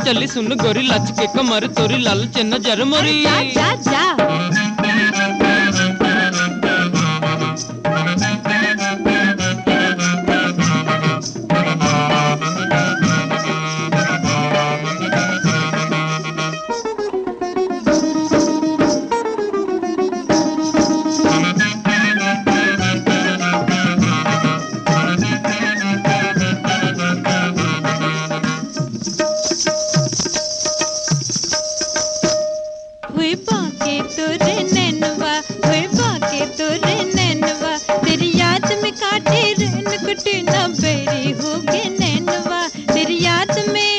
चली सुन गोरी लच के कमर तोरी लाल चे नजर मोरी। जा जा जा बाके तोरे नैनवा बाके तोरे नैनवा तेरी याद में काटे रैन कटे ना बेरी हो गए नैनवा तेरी याद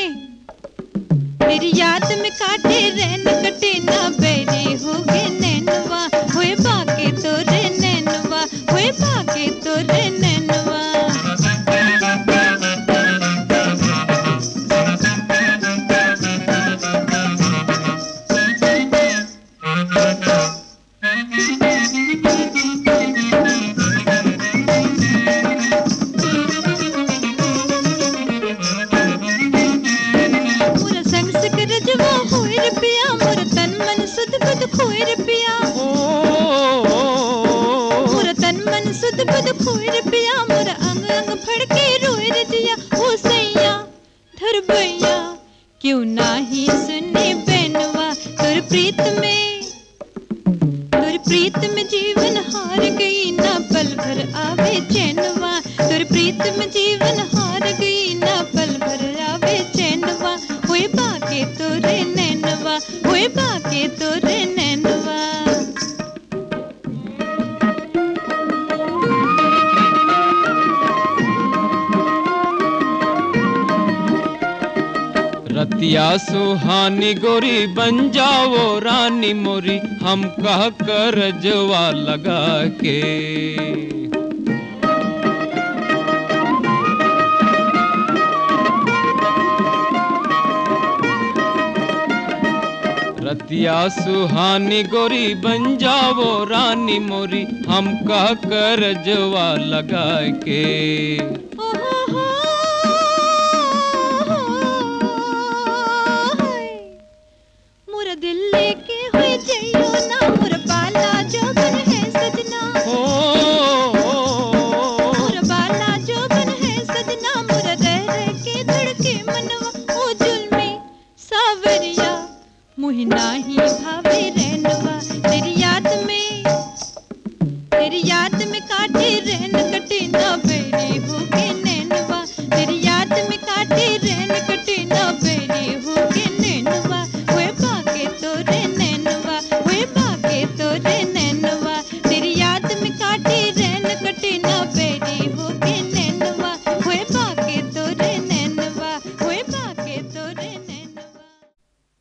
में काटे रैन कटे ना बेरी हो गए नैनवा बाके तोरे नैनवा बाके तोरे नैनवा। मोर तन मन सुध बुध खोए रे पिया मोर तन मन सुध बुध खोए रे पिया मोर अंग अंग फड़के रोए रे जिया ओ सैया धर भैया क्यों नाही सुने बेनवा तोर प्रीत में जीवन हार गई ना पल भर आवे चैनवा तोर प्रीत में जीवन हार गई ना पल भर आवे चैनवा होए बाके तोरे नैनवा होए बाके तोरे नैनवा। रतिया सुहानी गोरी बन जाओ रानी मोरी हम कह कर जवा लगा के। रतिया सुहानी गोरी बन जाओ रानी मोरी हम कह कर जवा लगा के।